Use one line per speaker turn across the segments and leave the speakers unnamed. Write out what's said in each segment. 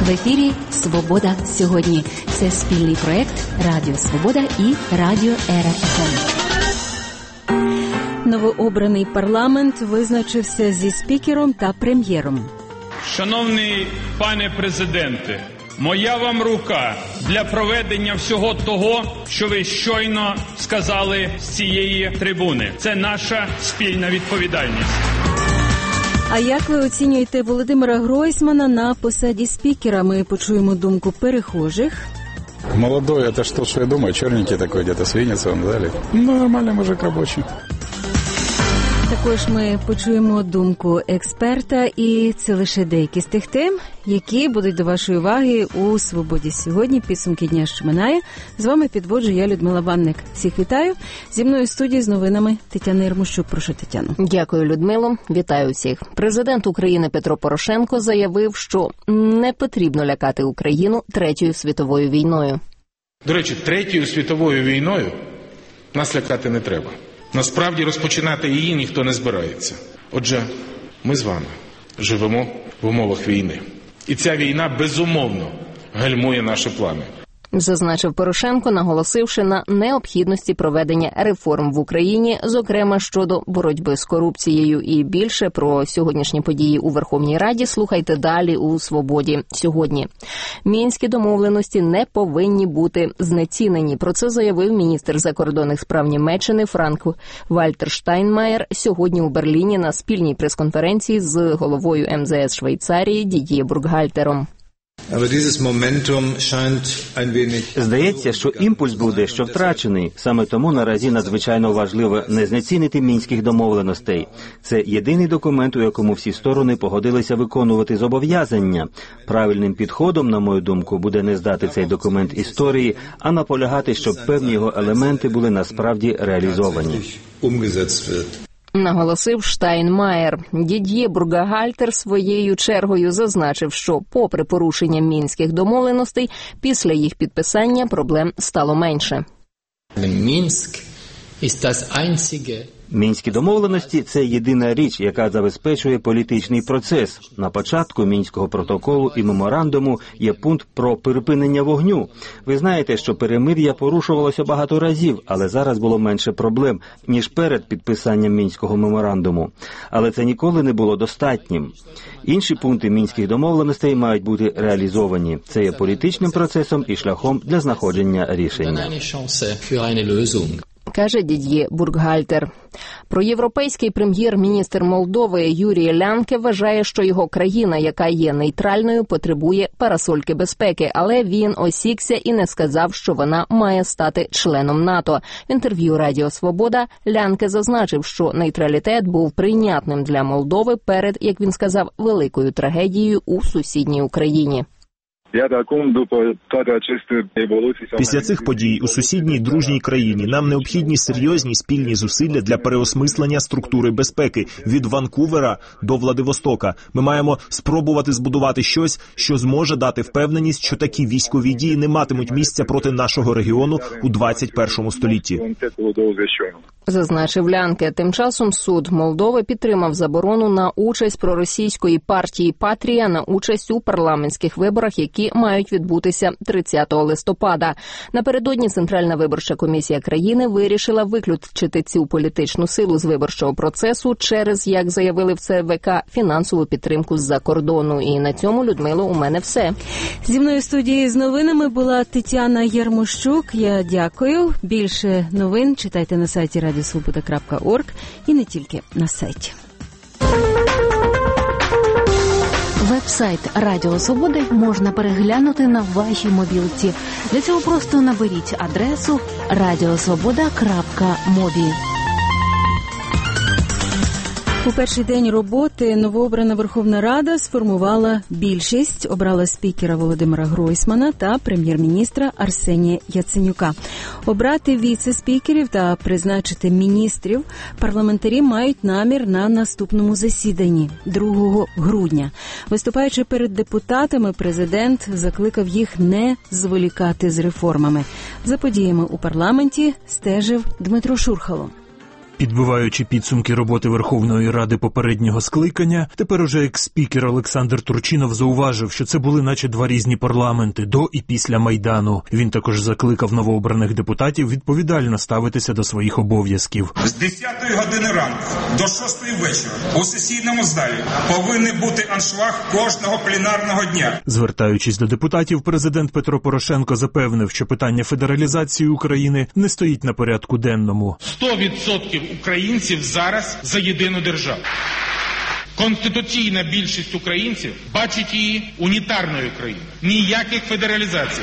В ефірі «Свобода сьогодні». Це спільний проект Радіо Свобода і Радіо РФМ. Новообраний парламент визначився зі спікером та прем'єром.
Шановний пане президенте, моя вам рука для проведення всього того, що ви щойно сказали з цієї трибуни. Це наша спільна відповідальність.
А як ви оцінюєте Володимира Гройсмана на посаді спікера? Ми почуємо думку перехожих.
Молодой, это что я думаю, черненький такой, где-то с Винницы, дали. Нормальный мужик рабочий.
Також ми почуємо думку експерта, і це лише деякі з тих тем, які будуть до вашої уваги у «Свободі сьогодні». Підсумки дня, що минає. З вами підводжу я, Людмила Банник. Всіх вітаю. Зі мною в студії з новинами Тетяна Єрмощук. Прошу, Тетяно.
Дякую, Людмило. Вітаю всіх. Президент України Петро Порошенко заявив, що не потрібно лякати Україну Третьою світовою війною.
До речі, Третьою світовою війною нас лякати не треба. Насправді розпочинати її ніхто не збирається. Отже, ми з вами живемо в умовах війни. І ця війна, безумовно, гальмує наші плани.
Зазначив Порошенко, наголосивши на необхідності проведення реформ в Україні, зокрема щодо боротьби з корупцією. І більше про сьогоднішні події у Верховній Раді слухайте далі у «Свободі сьогодні». Мінські домовленості не повинні бути знецінені. Про це заявив міністр закордонних справ Німеччини Франк-Вальтер Штайнмаєр сьогодні у Берліні на спільній прес-конференції з головою МЗС Швейцарії Дід'є Бургхальтером.
Здається, що імпульс був дещо втрачений. Саме тому наразі надзвичайно важливо не знецінити мінських домовленостей. Це єдиний документ, у якому всі сторони погодилися виконувати зобов'язання. Правильним підходом, на мою думку, буде не здати цей документ історії, а наполягати, щоб певні його елементи були насправді реалізовані.
Наголосив Штайнмаєр. Дід'є Бургхальтер своєю чергою зазначив, що попри порушення мінських домовленостей, після їх підписання проблем стало менше.
Мінські домовленості – це єдина річ, яка забезпечує політичний процес. На початку Мінського протоколу і меморандуму є пункт про припинення вогню. Ви знаєте, що перемир'я порушувалося багато разів, але зараз було менше проблем, ніж перед підписанням Мінського меморандуму. Але це ніколи не було достатнім. Інші пункти Мінських домовленостей мають бути реалізовані. Це є політичним процесом і шляхом для знаходження рішення.
Каже Дід'є Бургхальтер. Проєвропейський прем'єр-міністр Молдови Юрій Лянке вважає, що його країна, яка є нейтральною, потребує парасольки безпеки, але він осікся і не сказав, що вона має стати членом НАТО. В інтерв'ю Радіо Свобода Лянке зазначив, що нейтралітет був прийнятним для Молдови перед, як він сказав, великою трагедією у сусідній Україні.
Після цих подій у сусідній дружній країні нам необхідні серйозні спільні зусилля для переосмислення структури безпеки від Ванкувера до Владивостока. Ми маємо спробувати збудувати щось, що зможе дати впевненість, що такі військові дії не матимуть місця проти нашого регіону у 21 столітті.
Зазначив Лянке. Тим часом суд Молдови підтримав заборону на участь проросійської партії «Патрія» на участь у парламентських виборах, які мають відбутися 30 листопада. Напередодні Центральна виборча комісія країни вирішила виключити цю політичну силу з виборчого процесу через, як заявили в ЦВК, фінансову підтримку з-за кордону. І на цьому, Людмило, у мене все.
Зі мною в студії з новинами була Тетяна Єрмощук. Я дякую. Більше новин читайте на сайті radiosvoboda.org і не тільки на сайті.
Веб-сайт Радіо Свободи можна переглянути на вашій мобілці. Для цього просто наберіть адресу radiosvoboda.mobi.
У перший день роботи новообрана Верховна Рада сформувала більшість, обрала спікера Володимира Гройсмана та прем'єр-міністра Арсенія Яценюка. Обрати віце-спікерів та призначити міністрів парламентарі мають намір на наступному засіданні 2 грудня. Виступаючи перед депутатами, президент закликав їх не зволікати з реформами. За подіями у парламенті стежив Дмитро Шурхало.
Підбиваючи підсумки роботи Верховної Ради попереднього скликання, тепер уже екс-спікер Олександр Турчинов зауважив, що це були наче два різні парламенти до і після Майдану. Він також закликав новообраних депутатів відповідально ставитися до своїх обов'язків.
З 10-ї години ранку до 6-ї вечора у сесійному залі повинен бути аншлаг кожного пленарного дня.
Звертаючись до депутатів, президент Петро Порошенко запевнив, що питання федералізації України не стоїть на порядку денному.
100% українців зараз за єдину державу. Конституційна більшість українців бачить її унітарною країною. Ніяких федералізацій.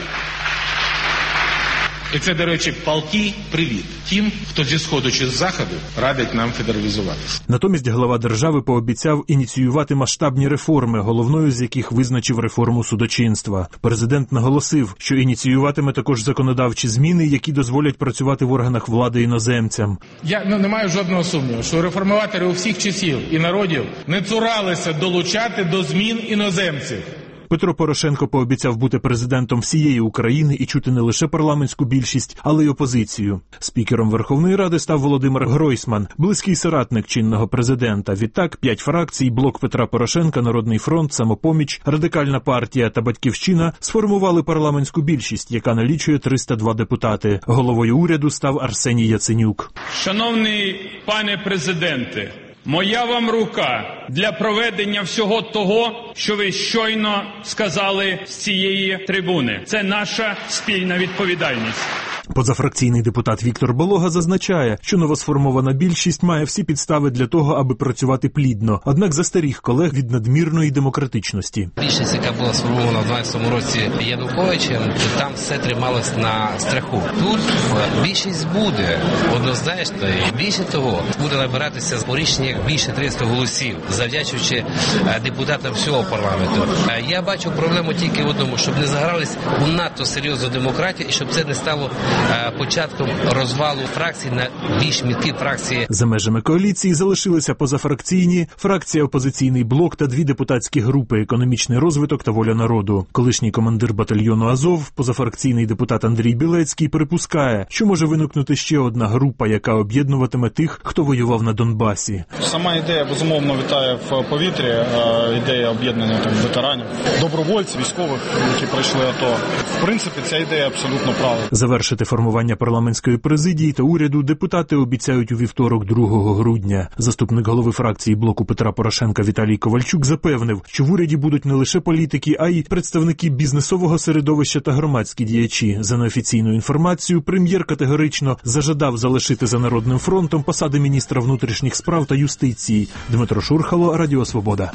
І це, до речі, палкий привіт тим, хто зі Сходу чи з Заходу радить нам федералізуватися.
Натомість глава держави пообіцяв ініціювати масштабні реформи, головною з яких визначив реформу судочинства. Президент наголосив, що ініціюватиме також законодавчі зміни, які дозволять працювати в органах влади іноземцям.
Я не маю жодного сумніву, що реформатори у всіх часів і народів не цуралися долучати до змін іноземців.
Петро Порошенко пообіцяв бути президентом всієї України і чути не лише парламентську більшість, але й опозицію. Спікером Верховної Ради став Володимир Гройсман, близький соратник чинного президента. Відтак 5 фракцій – Блок Петра Порошенка, Народний фронт, Самопоміч, Радикальна партія та Батьківщина – сформували парламентську більшість, яка налічує 302 депутати. Головою уряду став Арсеній Яценюк.
Шановний пане президенте, моя вам рука для проведення всього того, що ви щойно сказали з цієї трибуни. Це наша спільна відповідальність.
Позафракційний депутат Віктор Болога зазначає, що новосформована більшість має всі підстави для того, аби працювати плідно, однак застеріг колег від надмірної демократичності.
Більшість, яка була сформована в 2012 році Януковичем, там все трималось на страху. Тут більшість буде однозначно, і більше того, буде набиратися у рішеннях більше 300 голосів, завдячуючи депутатам всього парламенту. Я бачу проблему тільки в одному, щоб не загрались у надто серйозну демократію і щоб це не стало початком розвалу фракцій на більш міткі фракції.
За межами коаліції залишилися позафракційні, фракція «Опозиційний блок» та 2 депутатські групи «Економічний розвиток» та «Воля народу». Колишній командир батальйону «Азов», позафракційний депутат Андрій Білецький, припускає, що може виникнути ще одна група, яка об'єднуватиме тих, хто воював на Донбасі.
Сама ідея, безумовно, вітає в повітрі, ідея об'єднання ветеранів, добровольців, військових, які пройшли АТО. В принципі, ця ідея абсолютно правильна.
Завершити формування парламентської президії та уряду депутати обіцяють у вівторок 2 грудня. Заступник голови фракції блоку Петра Порошенка Віталій Ковальчук запевнив, що в уряді будуть не лише політики, а й представники бізнесового середовища та громадські діячі. За неофіційною інформацією, прем'єр категорично зажадав залишити за Народним фронтом посади міністра внутрішніх справ та юстиції. Дмитро Шурхало, Радіо Свобода.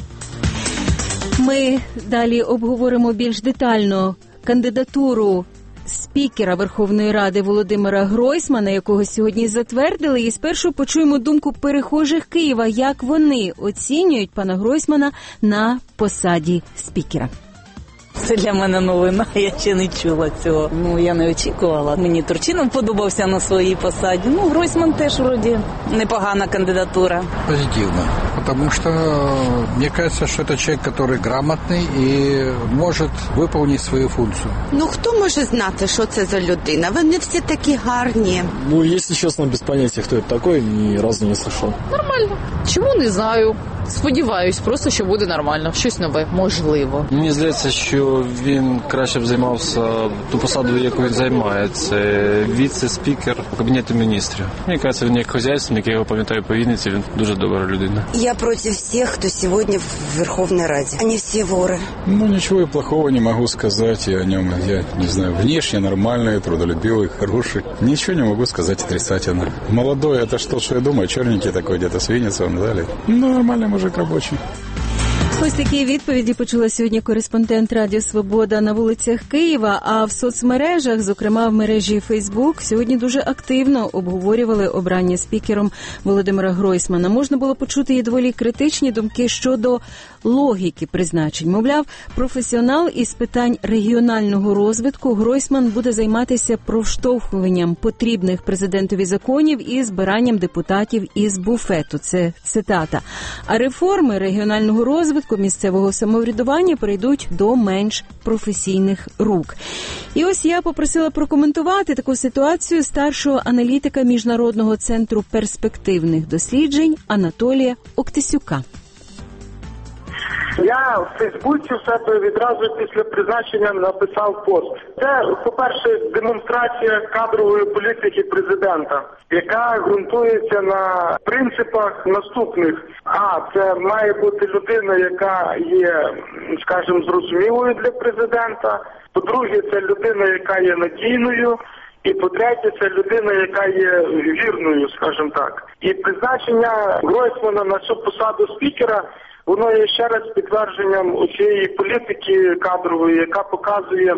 Ми далі обговоримо більш детально кандидатуру спікера Верховної Ради Володимира Гройсмана, якого сьогодні затвердили. І спершу почуємо думку перехожих Києва, як вони оцінюють пана Гройсмана на посаді спікера.
Це для мене новина, я ще не чула цього. Я не очікувала. Мені Турчинов подобався на своїй посаді. Гройсман теж, вроді, непогана кандидатура.
Позитивно, потому что мне кажется, что это человек, который грамотный и может выполнить свою функцию.
Хто може знати, що це за людина? Вони всі такі гарні.
Если честно, без понятия, кто это такой, ни разу не слышал.
Нормально. Чому не знаю. Сподіваюсь, просто, що буде нормально. Щось нове, можливо.
Мені здається, що він краще б займався ту посаду, яку він займає. Це віце-спікер Кабінету міністрів. Мені кажеться, він як хазяйственник, я його пам'ятаю по Вінниці, він дуже добра людина.
Я проти всіх, хто сьогодні в Верховній Раді. Вони всі вори.
Ничего плохого не могу сказать о нем. Я не знаю, внешне нормальный, трудолюбивый, хороший. Ничего не могу сказать отрицательно. Молодой, это что я думаю, черненький такой, где-то с Винницы, он далее. Нормальный мужик рабочий.
Ось такі відповіді почула сьогодні кореспондент Радіо Свобода на вулицях Києва, а в соцмережах, зокрема в мережі Фейсбук, сьогодні дуже активно обговорювали обрання спікером Володимира Гройсмана. Можна було почути і доволі критичні думки щодо логіки призначень. Мовляв, професіонал із питань регіонального розвитку Гройсман буде займатися проштовхуванням потрібних президентові законів і збиранням депутатів із буфету. Це цитата. А реформи регіонального розвитку розвитку місцевого самоврядування перейдуть до менш професійних рук. І ось я попросила прокоментувати таку ситуацію старшого аналітика Міжнародного центру перспективних досліджень Анатолія Октисюка.
Я в Фейсбуці в себе відразу після призначення написав пост. Це, по-перше, демонстрація кадрової політики президента, яка ґрунтується на принципах наступних. Це має бути людина, яка є, скажімо, зрозумілою для президента. По-друге, це людина, яка є надійною. І по-третє, це людина, яка є вірною, скажімо так. І призначення Гройсмана на цю посаду спікера, воно є ще раз підтвердженням усієї політики кадрової, яка показує,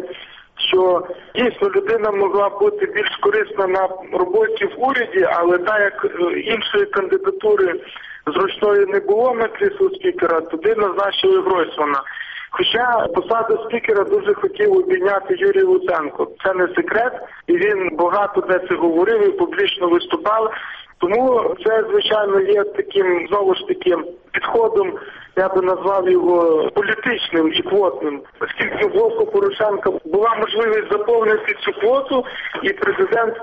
що дійсно людина могла бути більш корисна на роботі в уряді, але так як іншої кандидатури зручної не було на крісло спікера, туди назначили Гройсмана. Хоча посаду спікера дуже хотів обійняти Юрій Луценко. Це не секрет, і він багато де це говорив і публічно виступав. Тому це, звичайно, є таким, знову ж таки, підходом, я би назвав його політичним і квотним. Оскільки в блоку Порошенка була можливість заповнити цю квоту, і президент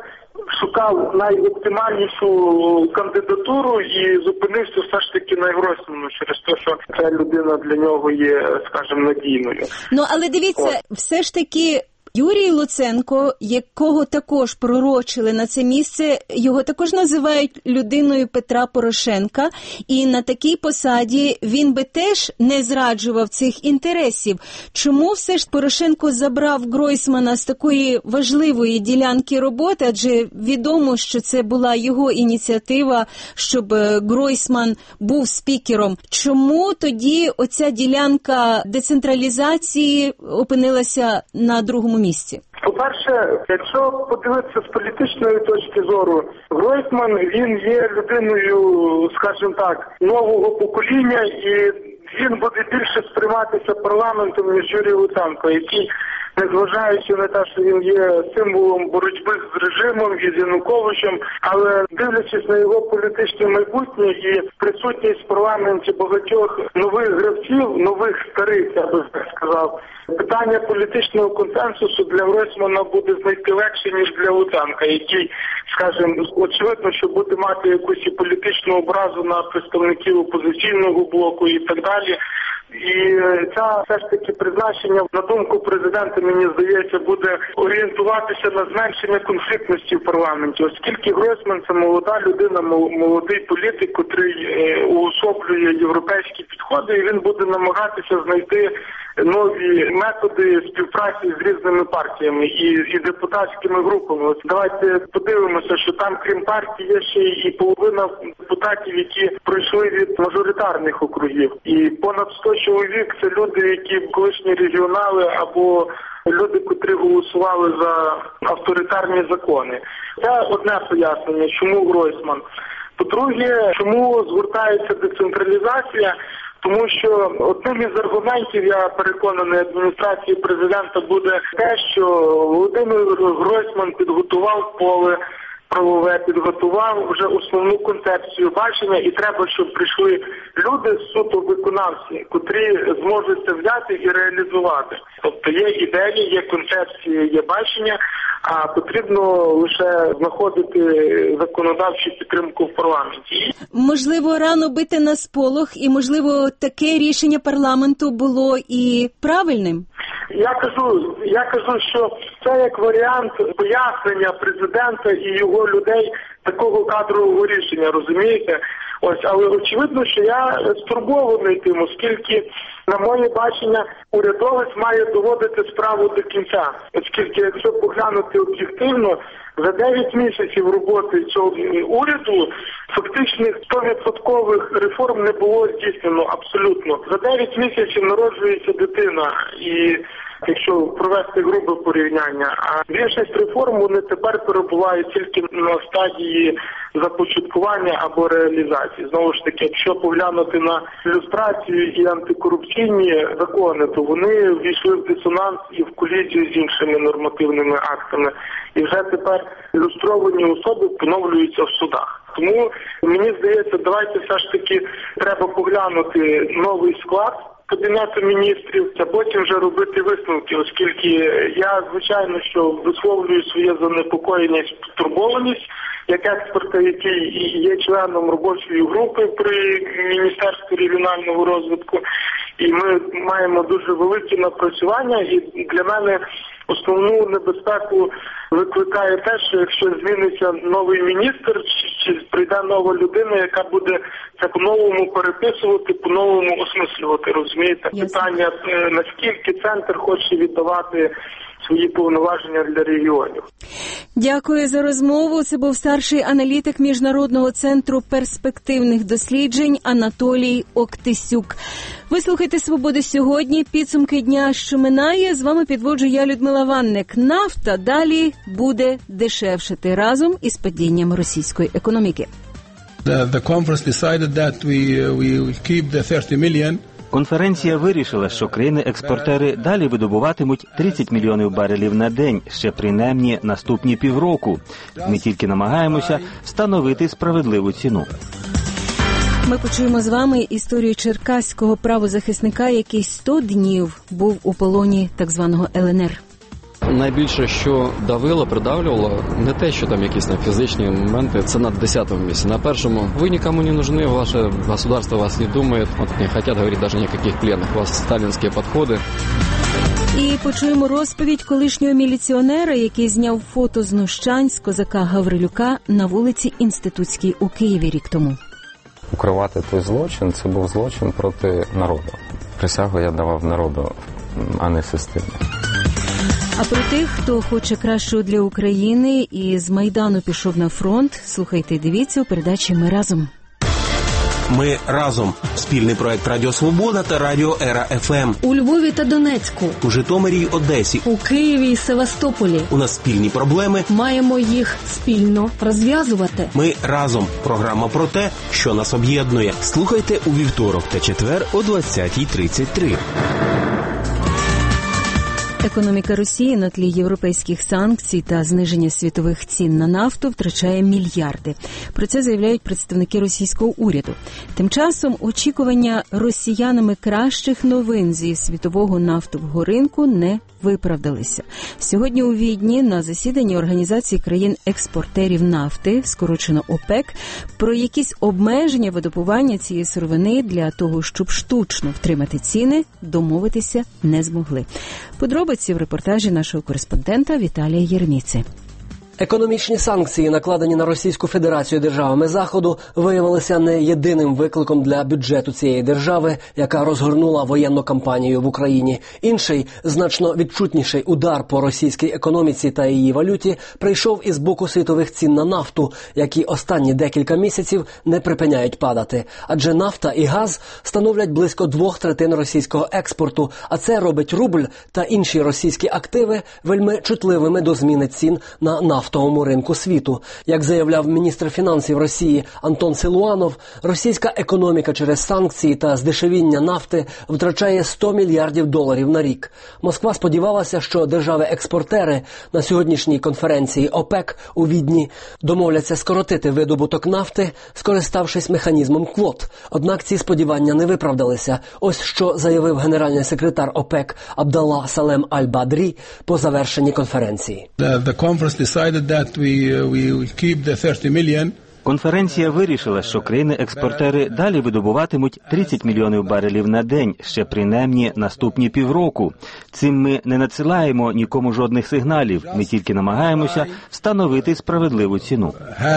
шукав найоптимальнішу кандидатуру і зупинився все ж таки на Гройсману через те, що ця людина для нього є, скажімо, надійною.
Але дивіться, все ж таки Юрій Луценко, якого також пророчили на це місце, його також називають людиною Петра Порошенка, і на такій посаді він би теж не зраджував цих інтересів. Чому все ж Порошенко забрав Гройсмана з такої важливої ділянки роботи, адже відомо, що це була його ініціатива, щоб Гройсман був спікером. Чому тоді оця ділянка децентралізації опинилася на другому місці?
По-перше, якщо подивитися з політичної точки зору, Гройсман, він є людиною, скажімо так, нового покоління, і він буде більше сприйматися парламентом, ніж Юрій Луценко, який, незважаючи на те, що він є символом боротьби з режимом і з Януковичем, але дивлячись на його політичне майбутнє і присутність в парламенті багатьох нових гравців, нових старих, я би так сказав, питання політичного консенсусу для Гройсмана буде знайти легше, ніж для Луценка, який, скажімо, очевидно, що буде мати якусь і політичну образу на представників опозиційного блоку і так далі. І це все ж таки призначення, на думку президента, мені здається, буде орієнтуватися на зменшення конфліктності в парламенті, оскільки Гройсман – це молода людина, молодий політик, котрий уособлює європейські підходи, і він буде намагатися знайти нові методи співпраці з різними партіями і депутатськими групами. От давайте подивимося, що там, крім партії, є ще і половина депутатів, які пройшли від мажоритарних округів. І понад 100 чоловік – це люди, які колишні регіонали або люди, котрі голосували за авторитарні закони. Це одне пояснення, чому Гройсман. По-друге, чому згортається децентралізація? Тому що одним із аргументів, я переконаний, адміністрації президента буде те, що Володимир Гройсман підготував поле правове, підготував вже основну концепцію бачення, і треба, щоб прийшли люди, суто виконавці, котрі зможуть це взяти і реалізувати. Тобто є ідеї, є концепції, є бачення, а потрібно лише знаходити законодавчу підтримку в парламенті.
Можливо, рано бити на сполох, і, можливо, таке рішення парламенту було і правильним?
Я кажу, що це як варіант пояснення президента і його людей такого кадрового рішення, розумієте? Ось, але очевидно, що я стурбований тим, оскільки, на моє бачення, урядовець має доводити справу до кінця. Оскільки, якщо поглянути об'єктивно, за 9 місяців роботи цього уряду фактичних 100% реформ не було здійснено абсолютно. За 9 місяців народжується дитина, і якщо провести грубе порівняння, а більшість реформ вони тепер перебувають тільки на стадії започаткування або реалізації. Знову ж таки, якщо поглянути на люстрацію і антикорупційні закони, то вони ввійшли в дисонанс і в колізію з іншими нормативними актами. І вже тепер ілюстровані особи поновлюються в судах. Тому, мені здається, давайте все ж таки треба поглянути новий склад Кабінету міністрів, а потім вже робити висновки, оскільки я, звичайно, що висловлюю своє занепокоєння і стурбованість як експерта, який є членом робочої групи при Міністерстві регіонального розвитку, і ми маємо дуже великі напрацювання, і для мене основну небезпеку викликає те, що якщо зміниться новий міністр, чи прийде нова людина, яка буде це по-новому переписувати, по-новому осмислювати, розумієте? Питання, наскільки центр хоче віддавати свої повноваження для регіонів.
Дякую за розмову. Це був старший аналітик Міжнародного центру перспективних досліджень Анатолій Октисюк. Ви слухаєте «Свободу сьогодні». Підсумки дня, що минає. З вами підводжу я, Людмила Ванник. Нафта далі буде дешевшати разом із падінням російської економіки.
The conference decided that we keep the 30 million.
Конференція вирішила, що країни-експортери далі видобуватимуть 30 мільйонів барелів на день, ще принаймні наступні півроку. Ми тільки намагаємося встановити справедливу ціну.
Ми почуємо з вами історію черкаського правозахисника, який 100 днів був у полоні так званого ЛНР.
Найбільше, що давило, придавлювало, не те, що там якісь фізичні моменти, це на 10-му місці. На першому, ви нікому не нужны, ваше государство вас не думает, не хотят говорить даже никаких пленных, у вас сталінські підходи.
І почуємо розповідь колишнього міліціонера, який зняв фото знущань з козака Гаврилюка на вулиці Інститутській у Києві рік тому.
Укривати той злочин, це був злочин проти народу. Присягу я давав народу, а не системі.
А про тих, хто хоче кращого для України і з Майдану пішов на фронт, слухайте і дивіться у передачі «Ми разом».
Ми разом. Спільний проект Радіо Свобода та Радіо Ера ФМ.
У Львові та Донецьку.
У Житомирі й Одесі.
У Києві й Севастополі.
У нас спільні проблеми.
Маємо їх спільно розв'язувати.
Ми разом. Програма про те, що нас об'єднує. Слухайте у вівторок та четвер о 20:33.
Економіка Росії на тлі європейських санкцій та зниження світових цін на нафту втрачає мільярди. Про це заявляють представники російського уряду. Тим часом очікування росіянами кращих новин зі світового нафтового ринку не виправдалися. Сьогодні у Відні на засіданні Організації країн-експортерів нафти, скорочено ОПЕК, про якісь обмеження видобування цієї сировини для того, щоб штучно втримати ціни, домовитися не змогли. Подробиці в репортажі нашого кореспондента Віталія Єрміци.
Економічні санкції, накладені на Російську Федерацію державами Заходу, виявилися не єдиним викликом для бюджету цієї держави, яка розгорнула воєнну кампанію в Україні. Інший, значно відчутніший удар по російській економіці та її валюті прийшов із боку світових цін на нафту, які останні декілька місяців не припиняють падати. Адже нафта і газ становлять близько 2/3 російського експорту, а це робить рубль та інші російські активи вельми чутливими до зміни цін на нафтовому ринку світу. Як заявляв міністр фінансів Росії Антон Силуанов, російська економіка через санкції та здешевіння нафти втрачає $100 мільярдів на рік. Москва сподівалася, що держави-експортери на сьогоднішній конференції ОПЕК у Відні домовляться скоротити видобуток нафти, скориставшись механізмом квот. Однак ці сподівання не виправдалися. Ось що заявив генеральний секретар ОПЕК Абдалла Салем Аль-Бадрі по завершенні конференції.
Конференція вирішила, що країни-експортери далі видобуватимуть 30 мільйонів барелів на день, ще принаймні наступні півроку. Цим ми не надсилаємо нікому жодних сигналів, ми тільки намагаємося встановити справедливу ціну.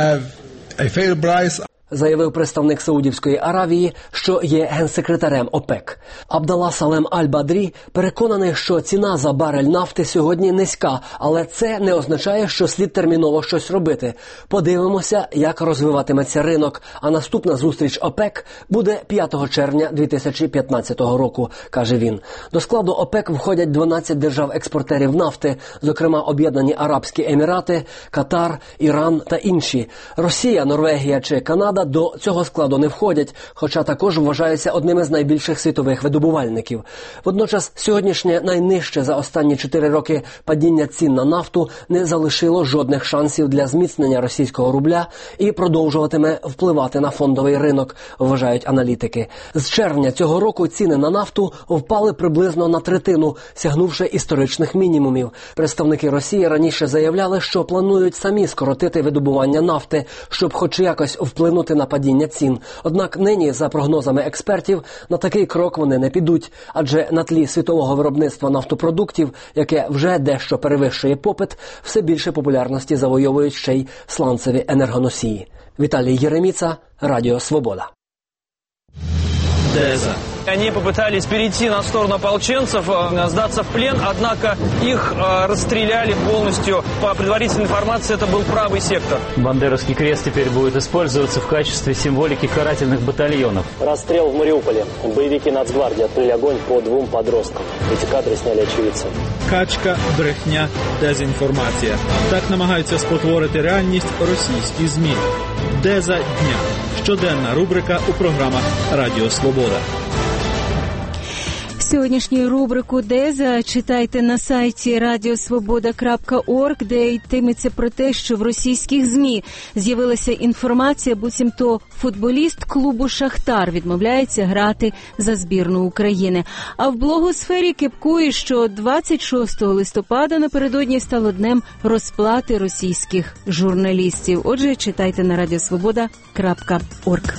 Заявив представник Саудівської Аравії, що є генсекретарем ОПЕК. Абдалла Салем Аль-Бадрі переконаний, що ціна за барель нафти сьогодні низька, але це не означає, що слід терміново щось робити. Подивимося, як розвиватиметься ринок, а наступна зустріч ОПЕК буде 5 червня 2015 року, каже він. До складу ОПЕК входять 12 держав-експортерів нафти, зокрема Об'єднані Арабські Емірати, Катар, Іран та інші. Росія, Норвегія чи Канада Щоправда, до цього складу не входять, хоча також вважаються одним із найбільших світових видобувальників. Водночас, сьогоднішнє найнижче за останні 4 роки падіння цін на нафту не залишило жодних шансів для зміцнення російського рубля і продовжуватиме впливати на фондовий ринок, вважають аналітики. З червня цього року ціни на нафту впали приблизно на третину, сягнувши історичних мінімумів. Представники Росії раніше заявляли, що планують самі скоротити видобування нафти, щоб хоч якось вплинути на падіння цін. Однак нині, за прогнозами експертів, на такий крок вони не підуть, адже на тлі світового виробництва нафтопродуктів, яке вже дещо перевищує попит, все більше популярності завойовують ще й сланцеві енергоносії. Віталій Єреміца, Радіо Свобода.
Деза. Они попытались перейти на сторону ополченцев, сдаться в плен, однако их расстреляли полностью. По предварительной информации, это был правый сектор.
Бандеровский крест теперь будет использоваться в качестве символики карательных батальонов.
Расстрел в Мариуполе. Боевики Нацгвардии открыли огонь по 2 подросткам. Эти кадры сняли очевидцы.
Качка, брехня, дезінформація. Так намагаються спотворити реальність російські ЗМІ. Деза дня. Щоденна рубрика у програмах Радіо Свобода.
Сьогоднішню рубрику «Деза» читайте на сайті radiosvoboda.org, де йтиметься про те, що в російських ЗМІ з'явилася інформація, буцімто футболіст клубу «Шахтар» відмовляється грати за збірну України. А в блогосфері кепкує, що 26 листопада напередодні стало днем розплати російських журналістів. Отже, читайте на radiosvoboda.org.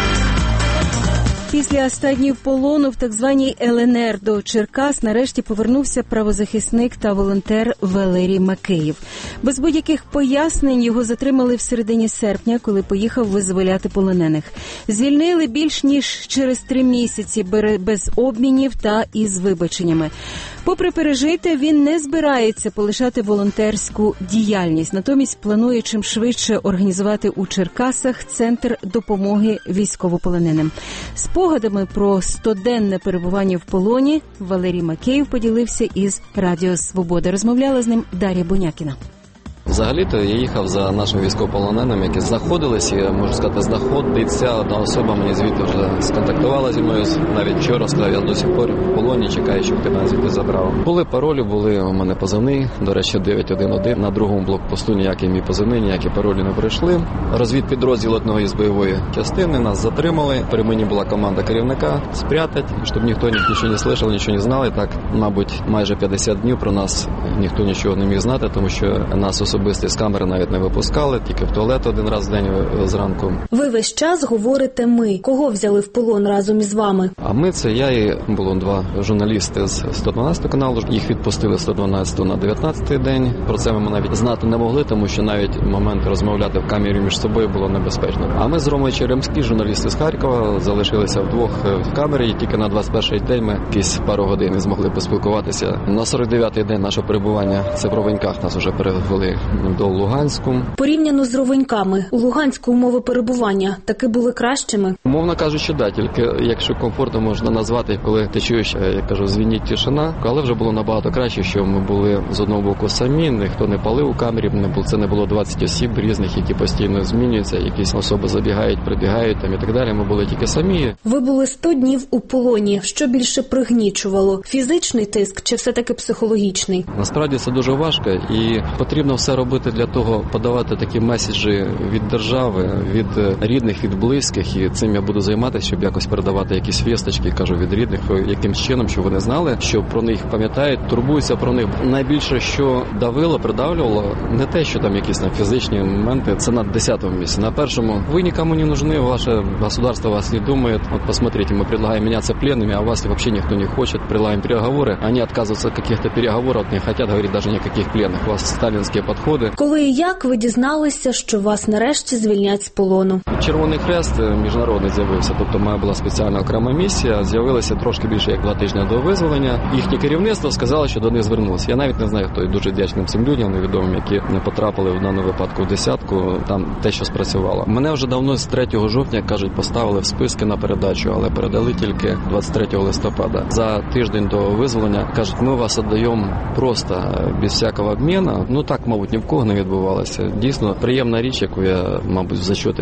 Після останнього полону в так званій ЛНР до Черкас нарешті повернувся правозахисник та волонтер Валерій Макеєв. Без будь-яких пояснень його затримали в середині серпня, коли поїхав визволяти полонених. Звільнили більш ніж через 3 місяці, без обмінів та із вибаченнями. Попри пережите, він не збирається полишати волонтерську діяльність. Натомість планує чим швидше організувати у Черкасах центр допомоги військовополоненим. Спогадами про 100-денне перебування в полоні Валерій Макеєв поділився із Радіо Свобода. Розмовляла з ним Дар'я Бунякіна.
Взагалі-то я їхав за нашими військовополоненими, які знаходилися, і, можу сказати, знаходиться. Одна особа мені звідти вже сконтактувала зі мною, навіть вчора сказав, я до сих пор в полоні, чекаю, щоб ти мене звідти забрав. Були паролі, були у мене позивні, до речі, 911. На другому блокпосту ніякі мій позивні, ніякі паролі не пройшли. Розвідпідрозділ одного із бойової частини нас затримали. При мені була команда керівника спрятати, щоб ніхто нічого не слышав, нічого не знав. І так, мабуть, майже 50 днів про нас ніхто нічого не міг знати, тому що нас особисто з камери навіть не випускали, тільки в туалет один раз в день зранку.
Ви весь час говорите «ми». Кого взяли в полон разом із вами?
А ми – це я і було 2 журналісти з 112 каналу. Їх відпустили з 112 на 19-й день. Про це ми навіть знати не могли, тому що навіть момент розмовляти в камері між собою було небезпечно. А ми з Ромою Черемським, журналісти з Харкова, залишилися вдвох в камері, і тільки на 21-й день ми якісь пару годин змогли поспілкуватися. На 49-й день нашого перебування, це в Ровеньках, нас вже перевели до Луганську.
Порівняно з Ровеньками, у Луганську умови перебування таки були кращими?
Умовно кажучи, да, тільки якщо комфортно можна назвати, коли ти чуєш, я кажу, звініть тишина, але вже було набагато краще, що ми були з одного боку самі, ніхто не палив у камері, це не було 20 осіб різних, які постійно змінюються, якісь особи забігають, прибігають там і так далі, ми були тільки самі.
Ви були 100 днів у полоні, що більше пригнічувало? Фізичний тиск чи все-таки психологічний?
Насправді це дуже важко і потрібно все робити для того, подавати такі меседжі від держави, від рідних, від близьких, і цим я буду займатися, щоб якось передавати якісь вісточки, кажу, від рідних, якимсь чином, щоб вони знали, що про них пам'ятають, турбуються про них. Найбільше, що давило, придавлювало, не те, що там якісь фізичні моменти, це на 10-му місці. На першому, ви нікому не нужны, ваше государство вас не думает. Вот посмотрите, мы предлагаем меняться пленными, а вас вообще никто не хочет. Предлагаем переговоры, они отказываются от каких-то переговоров, не хотят говорить даже никаких пленных. У вас сталинские подходы.
Коли і як ви дізналися, що вас нарешті звільнять з полону?
Червоний Хрест міжнародний з'явився, тобто моя була спеціальна окрема місія, з'явилася трошки більше як 2 тижні до визволення. Їхнє керівництво сказало, що до них звернулося. Я навіть не знаю, хто, і дуже вдячним цим людям невідомим, які не потрапили в даному випадку в десятку, там те, що спрацювало. Мене вже давно з 3 жовтня, кажуть, поставили в списки на передачу, але передали тільки 23 листопада. За тиждень до визволення, кажуть, ми вас віддаємо просто без всякого обміну. Ну так, мабуть, ні в кого не відбувалося. Дійсно, приємна річ, яку я, мабуть, в зачоти, кажуть,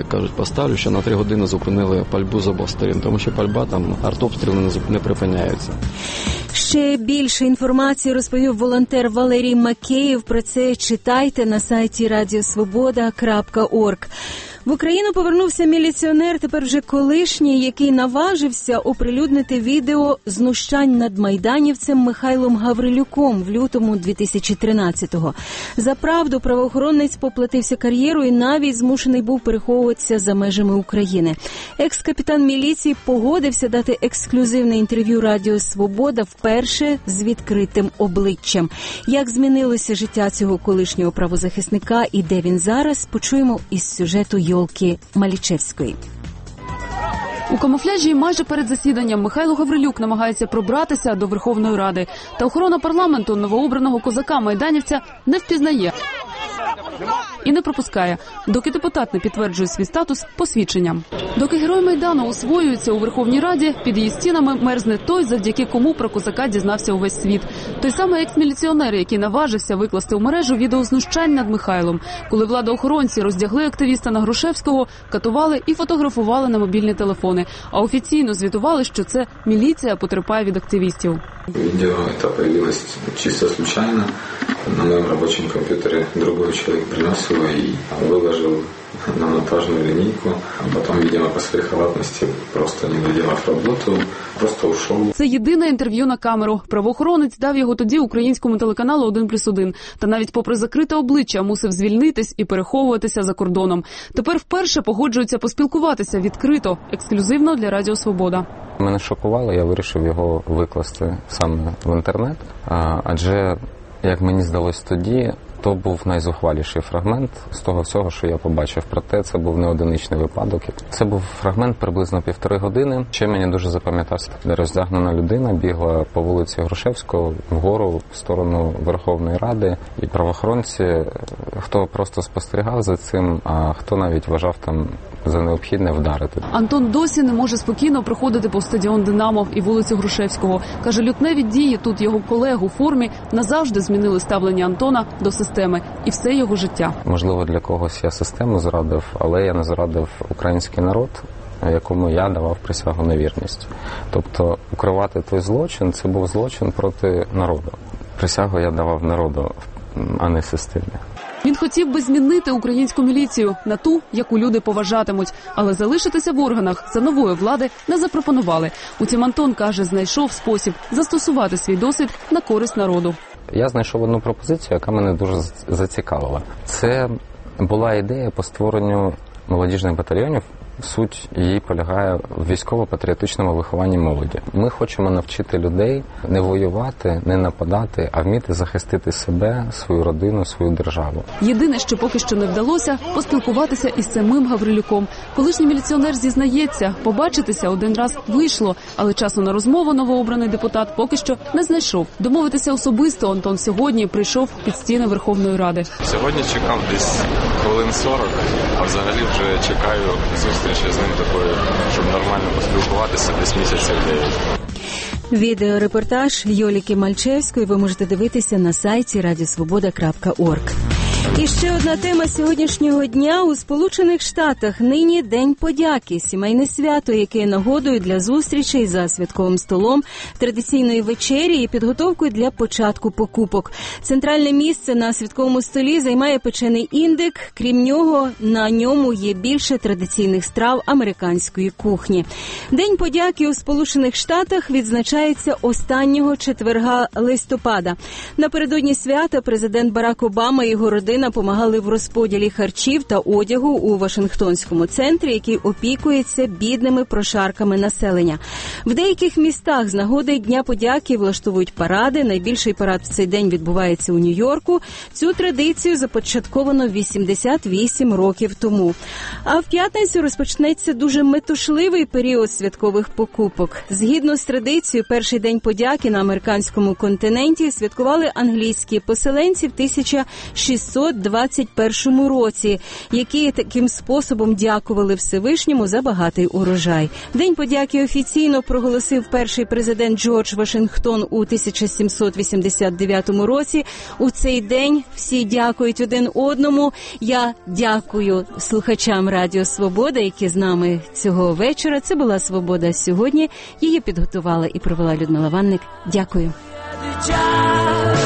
поставлю, що на 3 години зупинили пальбу з обох сторін, тому що пальба там, артобстріли не припиняються.
Ще більше інформації розповів волонтер Валерій Макеєв. Про це читайте на сайті radiosvoboda.org. В Україну повернувся міліціонер, тепер вже колишній, який наважився оприлюднити відео знущань над майданівцем Михайлом Гаврилюком в лютому 2013-го. За правду правоохоронець поплатився кар'єру і навіть змушений був переховуватися за межами України. Екс-капітан міліції погодився дати ексклюзивне інтерв'ю Радіо Свобода вперше з відкритим обличчям. Як змінилося життя цього колишнього правозахисника і де він зараз, почуємо із сюжету Йолки Малічевської.
У камуфляжі майже перед засіданням Михайло Гаврилюк намагається пробратися до Верховної Ради. Та охорона парламенту новообраного козака-майданівця не впізнає і не пропускає, доки депутат не підтверджує свій статус посвідченням. Доки герой Майдану освоюється у Верховній Раді, під її стінами мерзне той, завдяки кому про козака дізнався увесь світ. Той самий екс-міліціонер, який наважився викласти у мережу відео знущань над Михайлом. Коли владоохоронці роздягли активіста на Грушевського, катували і фотографували на мобільні телефони. А офіційно звітували, що це міліція потерпає від активістів.
Видео это появилось чисто случайно. На моем рабочем компьютере другой человек принес его и выложил на монтажную линейку. А потом, видимо, по своей халатности, просто не доделав работу, просто ушел.
Це єдине інтерв'ю на камеру. Правоохоронець дав його тоді українському телеканалу «1+1». Та навіть попри закрите обличчя мусив звільнитись і переховуватися за кордоном. Тепер вперше погоджується поспілкуватися відкрито, ексклюзивно для Радіо Свобода.
Мене шокувало, я вирішив його викласти саме в інтернет, адже, як мені здалось тоді, то був найзухваліший фрагмент з того всього, що я побачив. Проте це був не одиничний випадок. Це був фрагмент приблизно 1,5 години. Ще мені дуже запам'ятався, де роздягнена людина бігла по вулиці Грушевського вгору в сторону Верховної Ради. І правоохоронці, хто просто спостерігав за цим, а хто навіть вважав там за необхідне вдарити.
Антон досі не може спокійно проходити по стадіон «Динамо» і вулицю Грушевського. Каже, лютневі дії тут його колег у формі назавжди змінили ставлення Антона до системи і все його життя.
Можливо, для когось я систему зрадив, але я не зрадив український народ, якому я давав присягу на вірність. Тобто укривати той злочин – це був злочин проти народу. Присягу я давав народу, а не системі.
Він хотів би змінити українську міліцію на ту, яку люди поважатимуть, але залишитися в органах за нової влади не запропонували. Утім, Антон, каже, знайшов спосіб застосувати свій досвід на користь народу.
Я знайшов одну пропозицію, яка мене дуже зацікавила. Це була ідея по створенню молодіжних батальйонів. Суть її полягає в військово-патріотичному вихованні молоді. Ми хочемо навчити людей не воювати, не нападати, а вміти захистити себе, свою родину, свою державу.
Єдине, що поки що не вдалося – поспілкуватися із самим Гаврилюком. Колишній міліціонер зізнається, побачитися один раз вийшло, але часу на розмову новообраний депутат поки що не знайшов. Домовитися особисто Антон сьогодні прийшов під стіни Верховної Ради.
Сьогодні чекав десь хвилин 40, а взагалі вже чекаю зустрічі з ним такою, щоб нормально поспілкуватися десь місяців 9.
Відеорепортаж Йоліки Мальчевської ви можете дивитися на сайті radiosvoboda.org. І ще одна тема сьогоднішнього дня. У Сполучених Штатах нині День подяки – сімейне свято, яке нагодою для зустрічей за святковим столом, традиційної вечері і підготовкою для початку покупок. Центральне місце на святковому столі займає печений індик. Крім нього, на ньому є більше традиційних страв американської кухні. День подяки у Сполучених Штатах відзначається останнього четверга листопада. Напередодні свята президент Барак Обама і його родина помагали в розподілі харчів та одягу у Вашингтонському центрі, який опікується бідними прошарками населення. В деяких містах з нагоди Дня подяки влаштовують паради. Найбільший парад в цей день відбувається у Нью-Йорку. Цю традицію започатковано 88 років тому. А в п'ятницю розпочнеться дуже метушливий період святкових покупок. Згідно з традицією, перший День подяки на американському континенті святкували англійські поселенці в 1600 1721 році, які таким способом дякували Всевишньому за багатий урожай. День подяки офіційно проголосив перший президент Джордж Вашингтон у 1789 році. У цей день всі дякують один одному. Я дякую слухачам Радіо Свобода, які з нами цього вечора. Це була «Свобода сьогодні». Її підготувала і провела Людмила Ванник. Дякую.